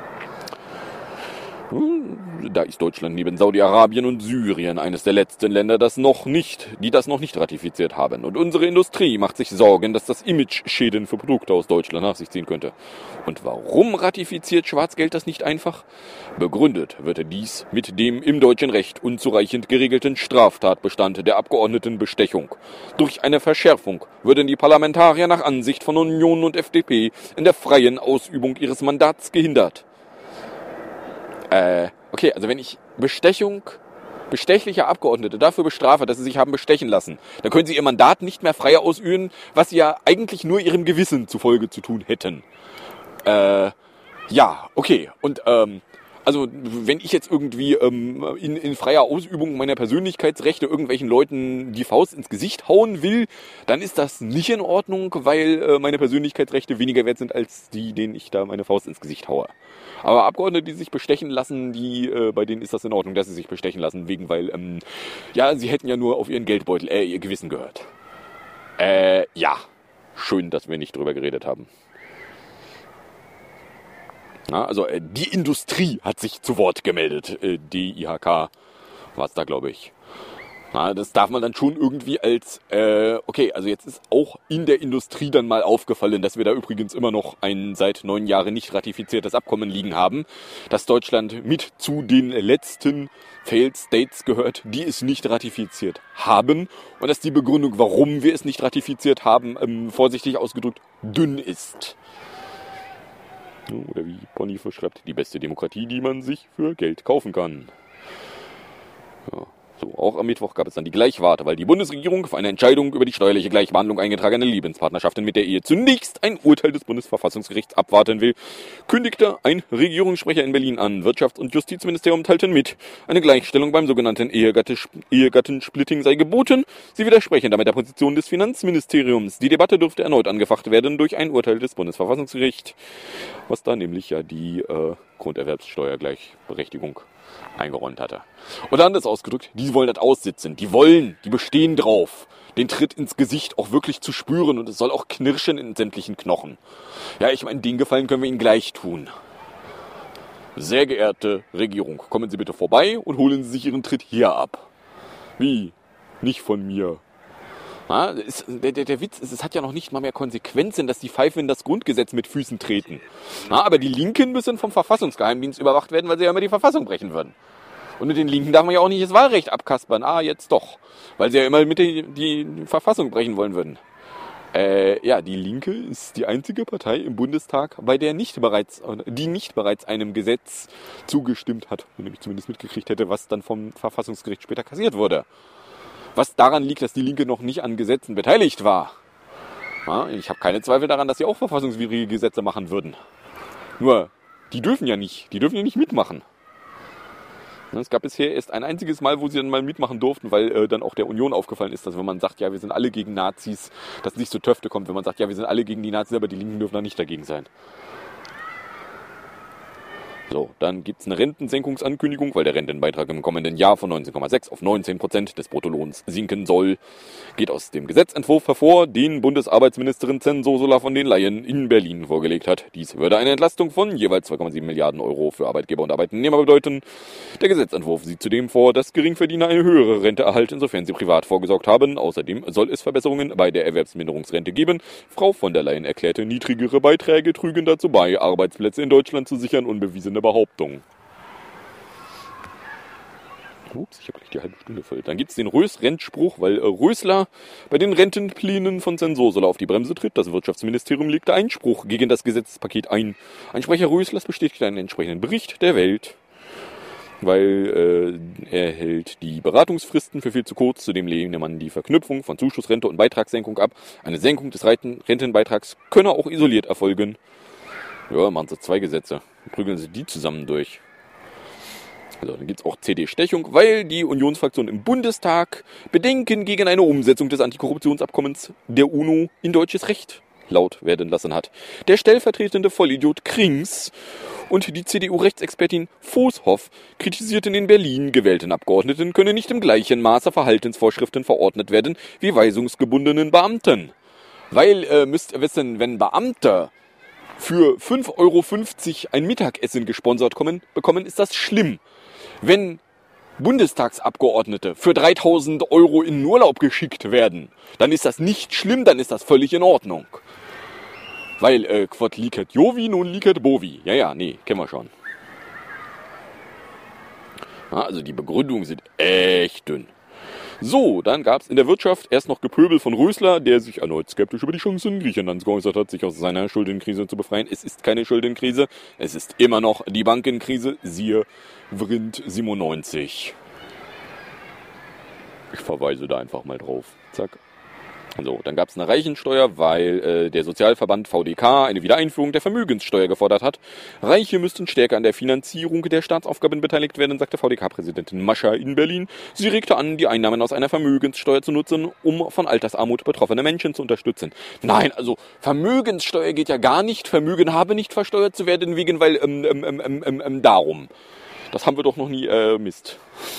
Da ist Deutschland neben Saudi-Arabien und Syrien eines der letzten Länder, das noch nicht, die das noch nicht ratifiziert haben. Und unsere Industrie macht sich Sorgen, dass das Image-Schäden für Produkte aus Deutschland nach sich ziehen könnte. Und warum ratifiziert Schwarzgeld das nicht einfach? Begründet wird dies mit dem im deutschen Recht unzureichend geregelten Straftatbestand der Abgeordnetenbestechung. Durch eine Verschärfung würden die Parlamentarier nach Ansicht von Union und F D P in der freien Ausübung ihres Mandats gehindert. Äh, okay. okay, also wenn ich Bestechung, bestechliche Abgeordnete dafür bestrafe, dass sie sich haben bestechen lassen, dann können sie ihr Mandat nicht mehr frei ausüben, was sie ja eigentlich nur ihrem Gewissen zufolge zu tun hätten. Äh, ja, okay. Und, ähm, also wenn ich jetzt irgendwie ähm, in, in freier Ausübung meiner Persönlichkeitsrechte irgendwelchen Leuten die Faust ins Gesicht hauen will, dann ist das nicht in Ordnung, weil äh, meine Persönlichkeitsrechte weniger wert sind als die, denen ich da meine Faust ins Gesicht haue. Aber Abgeordnete, die sich bestechen lassen, die äh, bei denen ist das in Ordnung, dass sie sich bestechen lassen, wegen weil, ähm, ja, sie hätten ja nur auf ihren Geldbeutel, äh, ihr Gewissen gehört. Äh, ja. Schön, dass wir nicht drüber geredet haben. Ja, also äh, die Industrie hat sich zu Wort gemeldet. Äh, D I H K war es da, glaube ich. Na, das darf man dann schon irgendwie als, äh, okay, also jetzt ist auch in der Industrie dann mal aufgefallen, dass wir da übrigens immer noch ein seit neun Jahren nicht ratifiziertes Abkommen liegen haben, dass Deutschland mit zu den letzten Failed States gehört, die es nicht ratifiziert haben und dass die Begründung, warum wir es nicht ratifiziert haben, ähm, vorsichtig ausgedrückt, dünn ist. Oder wie Boniface schreibt, die beste Demokratie, die man sich für Geld kaufen kann. Ja. So, auch am Mittwoch gab es dann die Gleichwarte, weil die Bundesregierung für eine Entscheidung über die steuerliche Gleichbehandlung eingetragener Lebenspartnerschaften mit der Ehe zunächst ein Urteil des Bundesverfassungsgerichts abwarten will, kündigte ein Regierungssprecher in Berlin an. Wirtschafts- und Justizministerium teilten mit, eine Gleichstellung beim sogenannten Ehegattensplitting sei geboten. Sie widersprechen damit der Position des Finanzministeriums. Die Debatte dürfte erneut angefacht werden durch ein Urteil des Bundesverfassungsgerichts, was da nämlich ja die äh, Grunderwerbssteuergleichberechtigung eingeräumt hatte. Oder anders ausgedrückt, die wollen das aussitzen. Die wollen, die bestehen drauf, den Tritt ins Gesicht auch wirklich zu spüren und es soll auch knirschen in sämtlichen Knochen. Ja, ich meine, den Gefallen können wir ihnen gleich tun. Sehr geehrte Regierung, kommen Sie bitte vorbei und holen Sie sich Ihren Tritt hier ab. Wie? Nicht von mir. Ja, ist, der, der, der Witz ist, es hat ja noch nicht mal mehr Konsequenzen, dass die Pfeifen in das Grundgesetz mit Füßen treten. Ja, aber die Linken müssen vom Verfassungsgeheimdienst überwacht werden, weil sie ja immer die Verfassung brechen würden. Und mit den Linken darf man ja auch nicht das Wahlrecht abkaspern. Ah, jetzt doch. Weil sie ja immer mit die, die Verfassung brechen wollen würden. Äh, ja, die Linke ist die einzige Partei im Bundestag, bei der nicht bereits, die nicht bereits einem Gesetz zugestimmt hat, wenn ich zumindest mitgekriegt hätte, was dann vom Verfassungsgericht später kassiert wurde. Was daran liegt, dass die Linke noch nicht an Gesetzen beteiligt war. Ja, ich habe keine Zweifel daran, dass sie auch verfassungswidrige Gesetze machen würden. Nur, die dürfen ja nicht. Die dürfen ja nicht mitmachen. Es gab bisher erst ein einziges Mal, wo sie dann mal mitmachen durften, weil äh, dann auch der Union aufgefallen ist, dass wenn man sagt, ja, wir sind alle gegen Nazis, dass nicht zu Töfte kommt, wenn man sagt, ja, wir sind alle gegen die Nazis, aber die Linken dürfen da nicht dagegen sein. So, dann gibt es eine Rentensenkungsankündigung, weil der Rentenbeitrag im kommenden Jahr von neunzehn Komma sechs auf neunzehn Prozent des Bruttolohns sinken soll. Geht aus dem Gesetzentwurf hervor, den Bundesarbeitsministerin Zensosula von den Leyen in Berlin vorgelegt hat. Dies würde eine Entlastung von jeweils zwei Komma sieben Milliarden Euro für Arbeitgeber und Arbeitnehmer bedeuten. Der Gesetzentwurf sieht zudem vor, dass Geringverdiener eine höhere Rente erhalten, insofern sie privat vorgesorgt haben. Außerdem soll es Verbesserungen bei der Erwerbsminderungsrente geben. Frau von der Leyen erklärte, niedrigere Beiträge trügen dazu bei, Arbeitsplätze in Deutschland zu sichern, unbewiesene Behauptung. Ups, ich habe gleich die halbe Stunde voll. Dann gibt es den Rös-Rentspruch, weil äh, Rösler bei den Rentenplänen von Zensosula auf die Bremse tritt. Das Wirtschaftsministerium legte Einspruch gegen das Gesetzespaket ein. Ein Sprecher Röslers bestätigte einen entsprechenden Bericht der Welt, weil äh, er hält die Beratungsfristen für viel zu kurz. Zudem lehne man die Verknüpfung von Zuschussrente und Beitragssenkung ab. Eine Senkung des Rentenbeitrags könne auch isoliert erfolgen. Ja, machen sie zwei Gesetze. Prügeln sie die zusammen durch. Also, dann gibt es auch C D-Stechung, weil die Unionsfraktion im Bundestag Bedenken gegen eine Umsetzung des Antikorruptionsabkommens der UNO in deutsches Recht laut werden lassen hat. Der stellvertretende Vollidiot Krings und die C D U-Rechtsexpertin Voshoff kritisierten, in Berlin gewählten Abgeordneten könne nicht im gleichen Maße Verhaltensvorschriften verordnet werden wie weisungsgebundenen Beamten. Weil, äh, müsst ihr wissen, wenn Beamte für fünf Euro fünfzig ein Mittagessen gesponsert kommen, bekommen, ist das schlimm. Wenn Bundestagsabgeordnete für dreitausend Euro in den Urlaub geschickt werden, dann ist das nicht schlimm, dann ist das völlig in Ordnung. Weil, äh, quod licet Jovi, nun licet Bovi. Ja, ja, nee, kennen wir schon. Ja, also die Begründungen sind echt dünn. So, dann gab es in der Wirtschaft erst noch Gepöbel von Rösler, der sich erneut skeptisch über die Chancen Griechenlands geäußert hat, sich aus seiner Schuldenkrise zu befreien. Es ist keine Schuldenkrise, es ist immer noch die Bankenkrise, siehe Vrind siebenundneunzig. Ich verweise da einfach mal drauf. Zack. So, dann gab es eine Reichensteuer, weil äh, der Sozialverband V D K eine Wiedereinführung der Vermögenssteuer gefordert hat. Reiche müssten stärker an der Finanzierung der Staatsaufgaben beteiligt werden, sagte V D K-Präsidentin Mascha in Berlin. Sie regte an, die Einnahmen aus einer Vermögenssteuer zu nutzen, um von Altersarmut betroffene Menschen zu unterstützen. Nein, also Vermögenssteuer geht ja gar nicht. Vermögen habe nicht versteuert zu werden, wegen, weil ähm, ähm, ähm, ähm, ähm, darum. Das haben wir doch noch nie äh, Mist.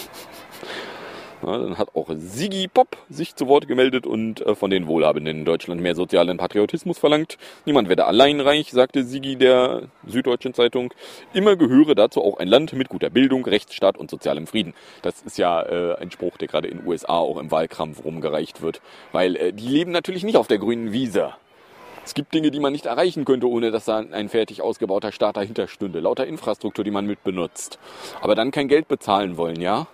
Ja, dann hat auch Sigi Pop sich zu Wort gemeldet und äh, von den Wohlhabenden in Deutschland mehr sozialen Patriotismus verlangt. Niemand werde allein reich, sagte Sigi der Süddeutschen Zeitung. Immer gehöre dazu auch ein Land mit guter Bildung, Rechtsstaat und sozialem Frieden. Das ist ja äh, ein Spruch, der gerade in den U S A auch im Wahlkampf rumgereicht wird, weil äh, die leben natürlich nicht auf der grünen Wiese. Es gibt Dinge, die man nicht erreichen könnte, ohne dass da ein fertig ausgebauter Staat dahinter stünde. Lauter Infrastruktur, die man mit benutzt. Aber dann kein Geld bezahlen wollen, ja?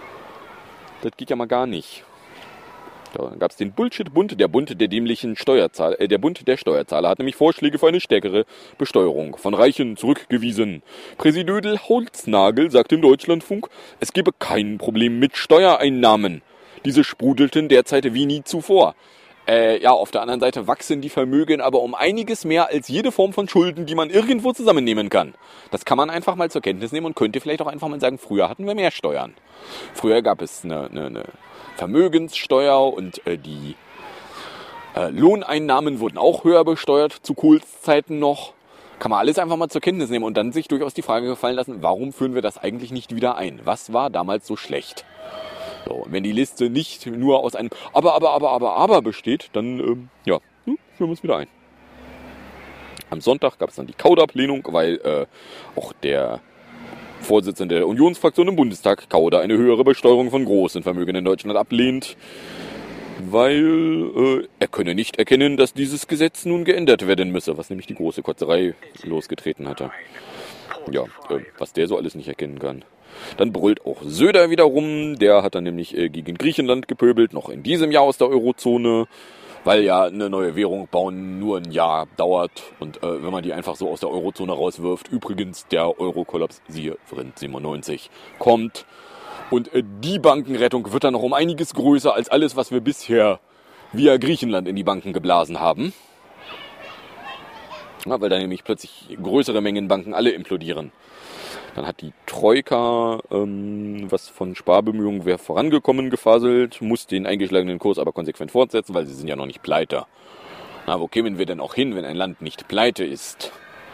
Das geht ja mal gar nicht. Da gab es den Bullshit-Bund, der Bund der dämlichen Steuerzahler, äh, der Bund der Steuerzahler hat nämlich Vorschläge für eine stärkere Besteuerung von Reichen zurückgewiesen. Präsidödel Holznagel sagte im Deutschlandfunk, es gebe kein Problem mit Steuereinnahmen. Diese sprudelten derzeit wie nie zuvor. Äh, ja, auf der anderen Seite wachsen die Vermögen aber um einiges mehr als jede Form von Schulden, die man irgendwo zusammennehmen kann. Das kann man einfach mal zur Kenntnis nehmen und könnte vielleicht auch einfach mal sagen, früher hatten wir mehr Steuern. Früher gab es eine, eine, eine Vermögenssteuer und äh, die äh, Lohneinnahmen wurden auch höher besteuert, zu Kohls Zeiten noch. Kann man alles einfach mal zur Kenntnis nehmen und dann sich durchaus die Frage gefallen lassen, warum führen wir das eigentlich nicht wieder ein? Was war damals so schlecht? So, wenn die Liste nicht nur aus einem Aber, Aber, Aber, Aber, Aber besteht, dann, ähm, ja, hm, führen wir es wieder ein. Am Sonntag gab es dann die Kauder-Plenum, weil äh, auch der Vorsitzende der Unionsfraktion im Bundestag, Kauder, eine höhere Besteuerung von großen Vermögen in Deutschland ablehnt, weil äh, er könne nicht erkennen, dass dieses Gesetz nun geändert werden müsse, was nämlich die große Kotzerei losgetreten hatte. Ja, äh, was der so alles nicht erkennen kann. Dann brüllt auch Söder wieder rum, der hat dann nämlich äh, gegen Griechenland gepöbelt, noch in diesem Jahr aus der Eurozone, weil ja eine neue Währung bauen nur ein Jahr dauert und äh, wenn man die einfach so aus der Eurozone rauswirft, übrigens der Euro-Kollaps, siehe Vrind siebenundneunzig, kommt und äh, die Bankenrettung wird dann noch um einiges größer als alles, was wir bisher via Griechenland in die Banken geblasen haben. Ja, weil dann nämlich plötzlich größere Mengen Banken alle implodieren. Dann hat die Troika, ähm, was von Sparbemühungen wäre vorangekommen, gefaselt, muss den eingeschlagenen Kurs aber konsequent fortsetzen, weil sie sind ja noch nicht pleite. Na, wo kämen wir denn auch hin, wenn ein Land nicht pleite ist?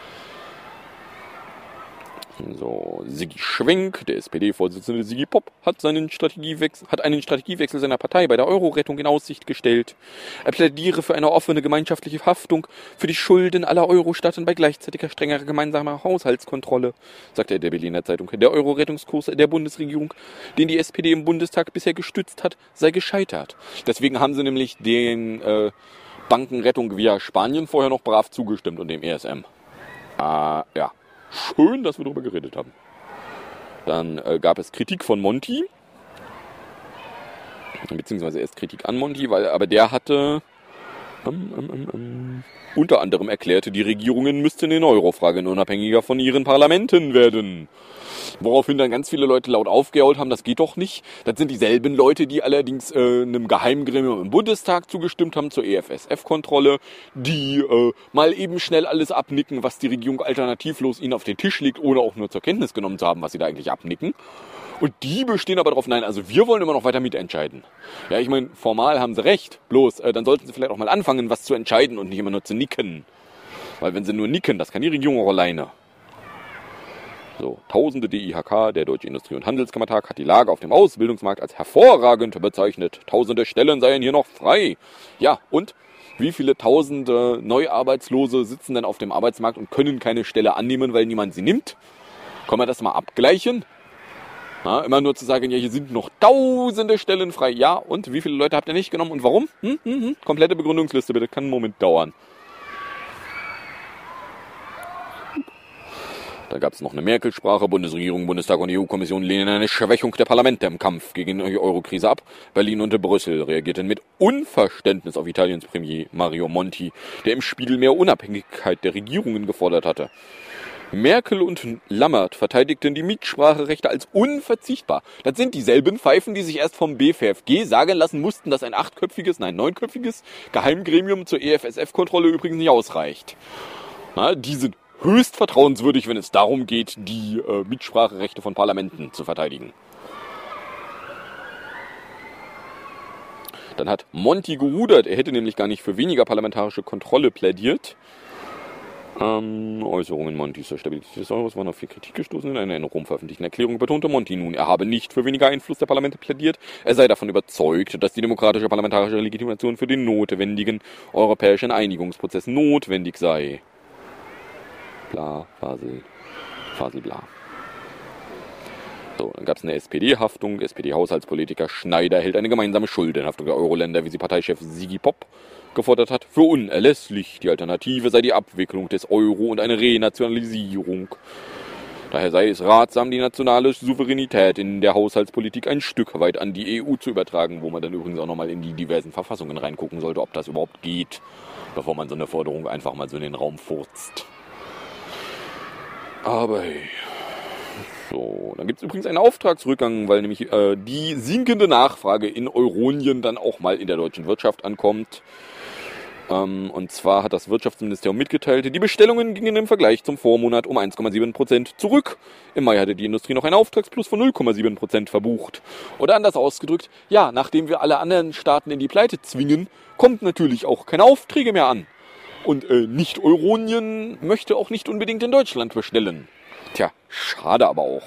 So, Sigi Schwenk, der S P D-Vorsitzende Sigi Pop, hat, seinen Strategiewechsel, hat einen Strategiewechsel seiner Partei bei der Euro-Rettung in Aussicht gestellt. Er plädiere für eine offene gemeinschaftliche Haftung für die Schulden aller Euro-Staaten bei gleichzeitiger strengerer gemeinsamer Haushaltskontrolle, sagte er der Berliner Zeitung. Der Euro-Rettungskurs der Bundesregierung, den die S P D im Bundestag bisher gestützt hat, sei gescheitert. Deswegen haben sie nämlich den äh, Bankenrettung via Spanien vorher noch brav zugestimmt und dem E S M. Ah, ja. Schön, dass wir darüber geredet haben. Dann äh, gab es Kritik von Monti. Beziehungsweise erst Kritik an Monti, weil, aber der hatte ähm, ähm, ähm, unter anderem erklärte, die Regierungen müssten in Euro-Fragen unabhängiger von ihren Parlamenten werden. Woraufhin dann ganz viele Leute laut aufgejault haben, das geht doch nicht. Das sind dieselben Leute, die allerdings äh, einem Geheimgremium im Bundestag zugestimmt haben zur E F S F-Kontrolle, die äh, mal eben schnell alles abnicken, was die Regierung alternativlos ihnen auf den Tisch legt, ohne auch nur zur Kenntnis genommen zu haben, was sie da eigentlich abnicken. Und die bestehen aber darauf, nein, also wir wollen immer noch weiter mitentscheiden. Ja, ich meine, formal haben sie recht, bloß äh, dann sollten sie vielleicht auch mal anfangen, was zu entscheiden und nicht immer nur zu nicken. Weil wenn sie nur nicken, das kann die Regierung auch alleine. So, tausende D I H K, der Deutsche Industrie- und Handelskammertag, hat die Lage auf dem Ausbildungsmarkt als hervorragend bezeichnet. Tausende Stellen seien hier noch frei. Ja, und wie viele tausende Neuarbeitslose sitzen denn auf dem Arbeitsmarkt und können keine Stelle annehmen, weil niemand sie nimmt? Können wir das mal abgleichen? Na, immer nur zu sagen, ja, hier sind noch tausende Stellen frei. Ja, und wie viele Leute habt ihr nicht genommen und warum? Hm, hm, hm. Komplette Begründungsliste, bitte. Kann einen Moment dauern. Da gab es noch eine Merkel-Sprache. Bundesregierung, Bundestag und E U-Kommission lehnen eine Schwächung der Parlamente im Kampf gegen die Eurokrise ab. Berlin und Brüssel reagierten mit Unverständnis auf Italiens Premier Mario Monti, der im Spiegel mehr Unabhängigkeit der Regierungen gefordert hatte. Merkel und Lammert verteidigten die Mitspracherechte als unverzichtbar. Das sind dieselben Pfeifen, die sich erst vom B F F G sagen lassen mussten, dass ein achtköpfiges, nein neunköpfiges Geheimgremium zur E F S F-Kontrolle übrigens nicht ausreicht. Na, die sind höchst vertrauenswürdig, wenn es darum geht, die äh, Mitspracherechte von Parlamenten zu verteidigen. Dann hat Monti gerudert. Er hätte nämlich gar nicht für weniger parlamentarische Kontrolle plädiert. Ähm, Äußerungen Montis zur Stabilität des Euros waren auf viel Kritik gestoßen. In einer in Rom veröffentlichten Erklärung betonte Monti nun, er habe nicht für weniger Einfluss der Parlamente plädiert. Er sei davon überzeugt, dass die demokratische parlamentarische Legitimation für den notwendigen europäischen Einigungsprozess notwendig sei. Bla, Fasel, Fasel, bla. So, dann gab es eine S P D-Haftung. S P D-Haushaltspolitiker Schneider hält eine gemeinsame Schuldenhaftung der Euro-Länder, wie sie Parteichef Sigi Pop gefordert hat, für unerlässlich. Die Alternative sei die Abwicklung des Euro und eine Renationalisierung. Daher sei es ratsam, die nationale Souveränität in der Haushaltspolitik ein Stück weit an die E U zu übertragen, wo man dann übrigens auch nochmal in die diversen Verfassungen reingucken sollte, ob das überhaupt geht, bevor man so eine Forderung einfach mal so in den Raum furzt. Aber hey. So, dann gibt es übrigens einen Auftragsrückgang, weil nämlich äh, die sinkende Nachfrage in Euronien dann auch mal in der deutschen Wirtschaft ankommt. Ähm, und zwar hat das Wirtschaftsministerium mitgeteilt, die Bestellungen gingen im Vergleich zum Vormonat um eins Komma sieben Prozent zurück. Im Mai hatte die Industrie noch einen Auftragsplus von null Komma sieben Prozent verbucht. Oder anders ausgedrückt, ja, nachdem wir alle anderen Staaten in die Pleite zwingen, kommt natürlich auch keine Aufträge mehr an. Und äh, Nicht-Euronien möchte auch nicht unbedingt in Deutschland bestellen. Tja, schade aber auch.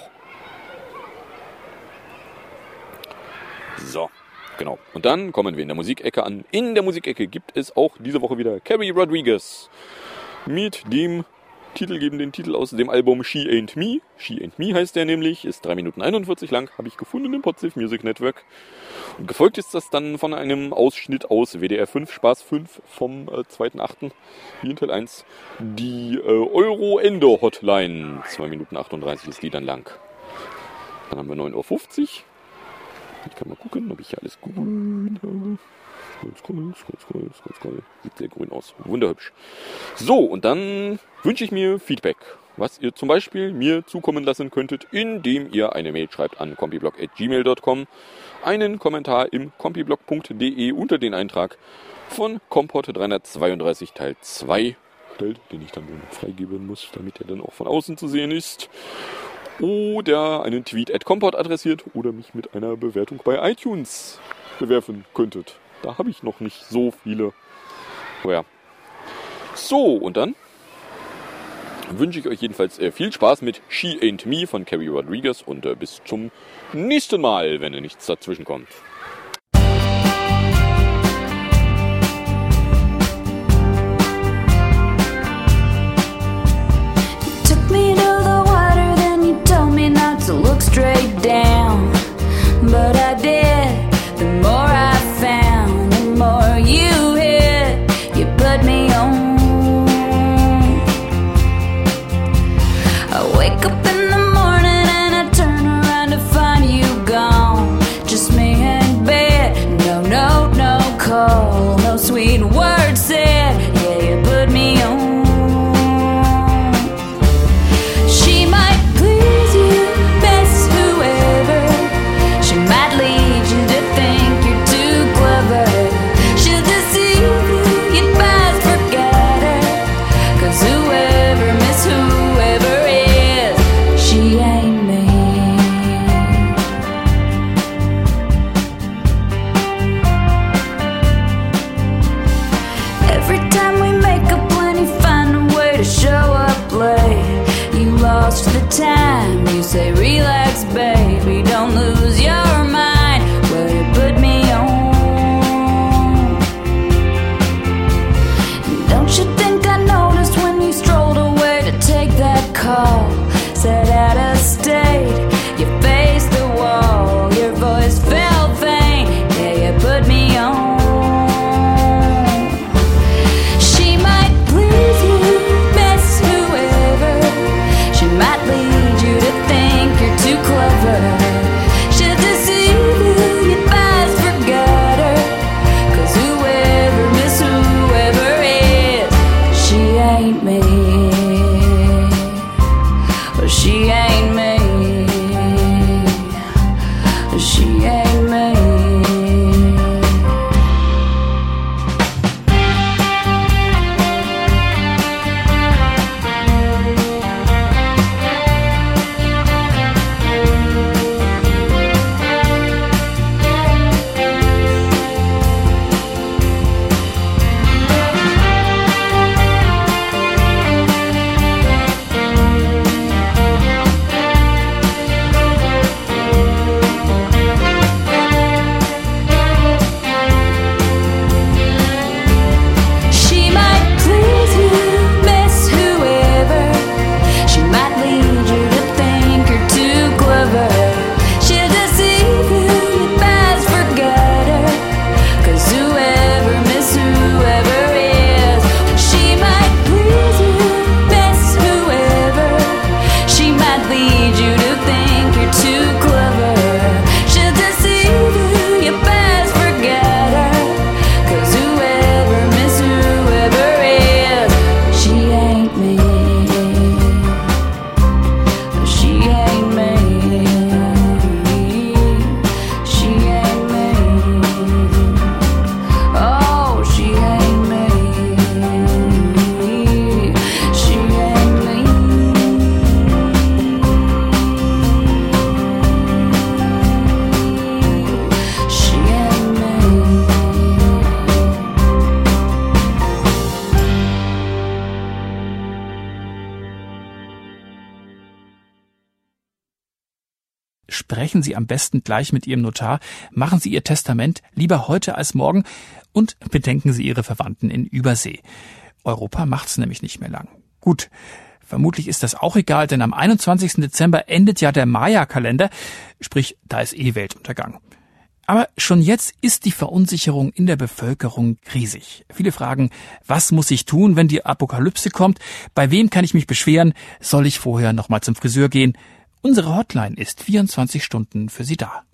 So, genau. Und dann kommen wir in der Musikecke an. In der Musikecke gibt es auch diese Woche wieder Carrie Rodriguez mit dem titelgebenden Titel aus dem Album She Ain't Me. She Ain't Me heißt der nämlich, ist drei Minuten einundvierzig lang, habe ich gefunden im Podsafe Music Network. Und gefolgt ist das dann von einem Ausschnitt aus W D R fünf, Spaß fünf vom äh, zweiten achten wie in Teil eins. Die äh, Euro-Endo-Hotline, zwei Minuten achtunddreißig ist die dann lang. Dann haben wir neun Uhr fünfzig. Ich kann mal gucken, ob ich hier alles grün habe. Scroll, scroll, scroll, scroll, scroll. Sieht sehr grün aus. Wunderhübsch. So, und dann wünsche ich mir Feedback, was ihr zum Beispiel mir zukommen lassen könntet, indem ihr eine Mail schreibt an compiblog at gmail dot com, einen Kommentar im compiblog punkt de unter den Eintrag von Kompott dreihundertzweiunddreißig Teil zwei stellt, den ich dann nur noch freigeben muss, damit er dann auch von außen zu sehen ist. Oder einen Tweet at Kompott adressiert oder mich mit einer Bewertung bei iTunes bewerfen könntet. Da habe ich noch nicht so viele. Oh ja. So, und dann wünsche ich euch jedenfalls äh, viel Spaß mit She Ain't Me von Carrie Rodriguez und äh, bis zum nächsten Mal, wenn nichts dazwischen kommt. Straight down, but I did. The more I found, the more you hit. You put me on. I wake up in the morning and I turn around to find you gone. Just me in bed. No, no, no call, no sweet words said. Yeah, you put me on. She might please you. Might lead you to think you're too clever. She'll deceive you, you'd best forget her. Cause whoever miss whoever is, she ain't me. Every time we make a plan, you find a way to show up late. You lost the time, you say relax baby, don't lose your mind. Well, you put me on. Don't you think I noticed when you strolled away to take that call? Said out of state, you faced the wall, your voice felt faint. Yeah, you put me on. She might please you, miss whoever. She might ain't me. She ain't me. Sprechen Sie am besten gleich mit Ihrem Notar, machen Sie Ihr Testament lieber heute als morgen und bedenken Sie Ihre Verwandten in Übersee. Europa macht's nämlich nicht mehr lang. Gut, vermutlich ist das auch egal, denn am einundzwanzigsten Dezember endet ja der Maya-Kalender, sprich, da ist eh Weltuntergang. Aber schon jetzt ist die Verunsicherung in der Bevölkerung riesig. Viele fragen, was muss ich tun, wenn die Apokalypse kommt? Bei wem kann ich mich beschweren? Soll ich vorher nochmal zum Friseur gehen? Unsere Hotline ist vierundzwanzig Stunden für Sie da.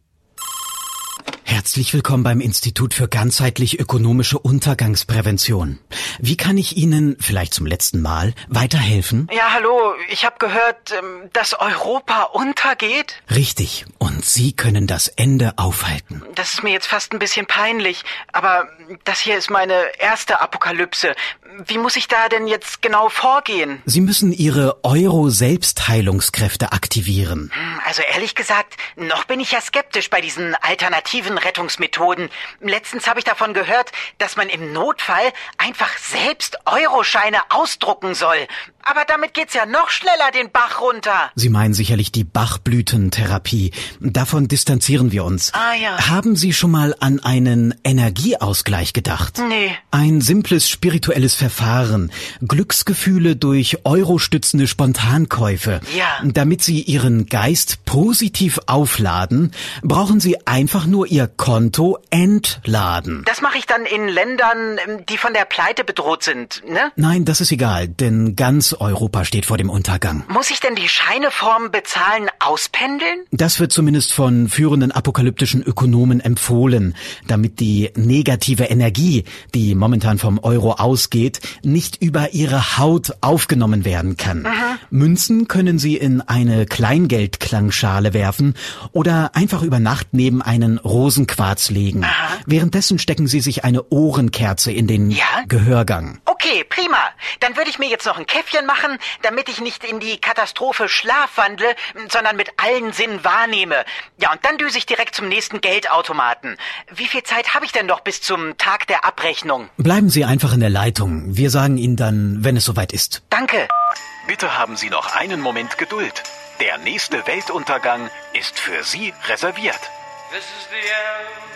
Herzlich willkommen beim Institut für ganzheitlich ökonomische Untergangsprävention. Wie kann ich Ihnen, vielleicht zum letzten Mal, weiterhelfen? Ja, hallo, ich habe gehört, dass Europa untergeht. Richtig, und Sie können das Ende aufhalten. Das ist mir jetzt fast ein bisschen peinlich, aber das hier ist meine erste Apokalypse. Wie muss ich da denn jetzt genau vorgehen? Sie müssen Ihre Euro-Selbstheilungskräfte aktivieren. Also ehrlich gesagt, noch bin ich ja skeptisch bei diesen alternativen Rettungsmethoden. Letztens habe ich davon gehört, dass man im Notfall einfach selbst Euroscheine ausdrucken soll. Aber damit geht's ja noch schneller den Bach runter. Sie meinen sicherlich die Bachblütentherapie. Davon distanzieren wir uns. Ah ja. Haben Sie schon mal an einen Energieausgleich gedacht? Nee. Ein simples spirituelles Verfahren. Glücksgefühle durch eurostützende Spontankäufe. Ja. Damit Sie Ihren Geist positiv aufladen, brauchen Sie einfach nur Ihr Konto entladen. Das mache ich dann in Ländern, die von der Pleite bedroht sind, ne? Nein, das ist egal, denn ganz Europa steht vor dem Untergang. Muss ich denn die Scheineform bezahlen auspendeln? Das wird zumindest von führenden apokalyptischen Ökonomen empfohlen, damit die negative Energie, die momentan vom Euro ausgeht, nicht über Ihre Haut aufgenommen werden kann. Mhm. Münzen können Sie in eine Kleingeldklangschale werfen oder einfach über Nacht neben einen Rosenquarz legen. Aha. Währenddessen stecken Sie sich eine Ohrenkerze in den ja? Gehörgang. Okay, prima. Dann würde ich mir jetzt noch ein Käffchen machen, damit ich nicht in die Katastrophe Schlaf wandle, sondern mit allen Sinnen wahrnehme. Ja, und dann düse ich direkt zum nächsten Geldautomaten. Wie viel Zeit habe ich denn noch bis zum Tag der Abrechnung? Bleiben Sie einfach in der Leitung. Wir sagen Ihnen dann, wenn es soweit ist. Danke. Bitte haben Sie noch einen Moment Geduld. Der nächste Weltuntergang ist für Sie reserviert. This is the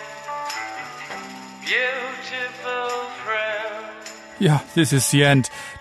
end, beautiful friend. Ja, this is the end.